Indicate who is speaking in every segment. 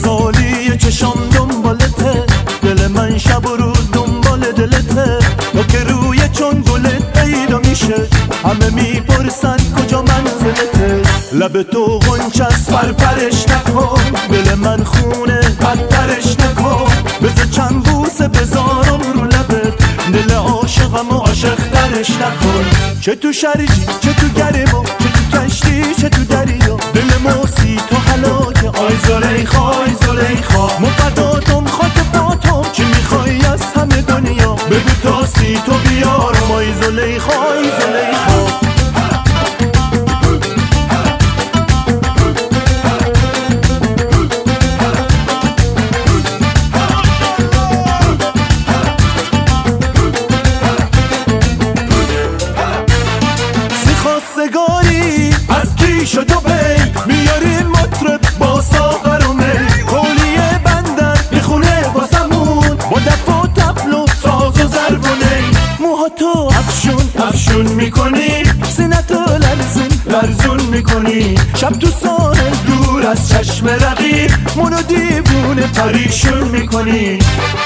Speaker 1: غزالی چشام دنبالته، دل من شب و روز دنبال دلته. تو که روی چون گلت پیدا میشه، همه میپرسن کجا منزلته. لب تو غنچست پرپرش نکن، دل من خونه بدترش نکن. بذار چند بوسه بذارم رو لبت، دل عاشقم و عاشق ترش نکن. چه تو شریجی چه تو گرمو، چه تو کشتی چه تو دریا، دل موسی تو هلاکه. آی زلیخا آی زلیخا، مفداتم خاک پاتم، چی میخوای از همه دنیا بگو تا سی تو بیارم. آی زلیخا آی زلیخا. خواستگاری از کیش و دبی، میاریم مطرب با ساغر و می. کولیه بندر میخونه واسمون، با دف و تبل و ساز و ضرب و نی. موهاتو افشون میکنی، سینتو لرزون میکنی. شب تو ساحل دور از چشم رقیب، منو دیوونه پریشون میکنی.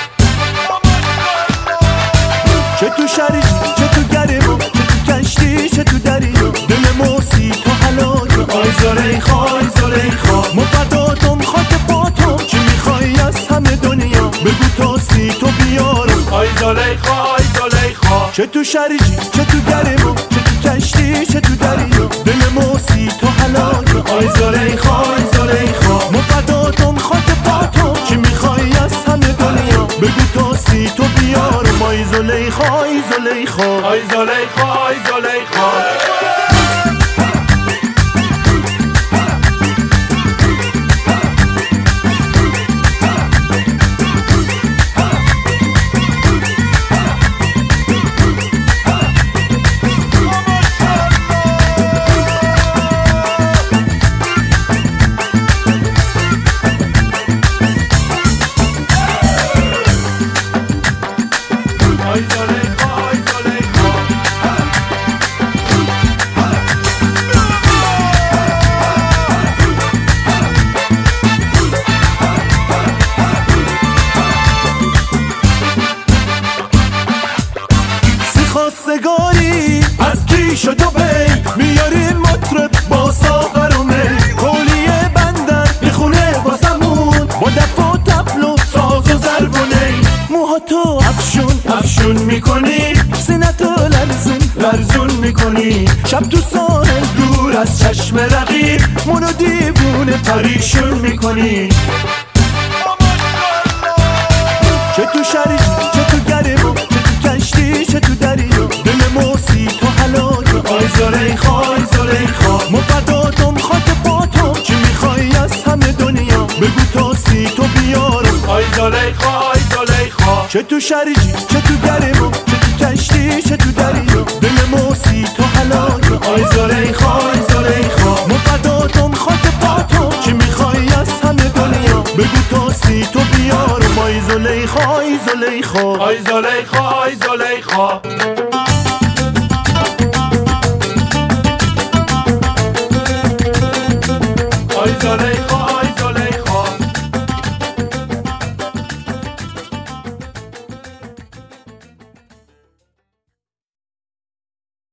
Speaker 1: چه تو شریک چه تو گرمو، چه تو کشتی چه تو دریا، دل موسی تو هلاکه. آی زلیخا آی زلیخا، مفداتم خاک پاتم، چی میخوای از همه دنیا بگو تا سی تو بیارم.
Speaker 2: آی زلیخا آی زلیخا،
Speaker 1: چه تو شریکی چه تو گرمو، چه تو کشتی چه تو دریا، دل موسی تو هلاکه. آی زلیخا آی زلیخا، مفداتم خاک پاتم، چی میخوای از همه دنیا بگو تا سی تو بیارم. آی زلیخا آی زلیخا،
Speaker 2: آی زلیخا آی زلیخا.
Speaker 1: خواستگاری از کیش و دبی، میاریم مطرب با ساغر و می. کولیه بندر میخونه واسمون، با دف و تبل و ساز و ضرب و نی. موهاتو افشون میکنی، سینتو لرزون میکنی. شب تو ساحل دور از چشم رقیب، منو دیوونه پریشون میکنی. چه تو شریک چه تو گرمو، چه تو کشتی چه تو دریا، دل موسی تو هلاکه. آی زلیخا آی زلیخا، مفداتم خاک پاتم، چی میخوای از همه دنیا بگو تا سی تو بیارم.
Speaker 2: آی زلیخا آی زلیخا،
Speaker 1: چه تو شریکی چه تو گرمو، چه تو کشتی چه تو دریا، دل موسی تو هلاکه. آی زلیخا آی زلیخا، مفداتم خاک پاتم، چی میخوای از همه دنیا بگو تا سی تو بیارم. آی زلیخا آی زلیخا،
Speaker 2: آی زلیخا آی زلیخا. آی زلیخا آی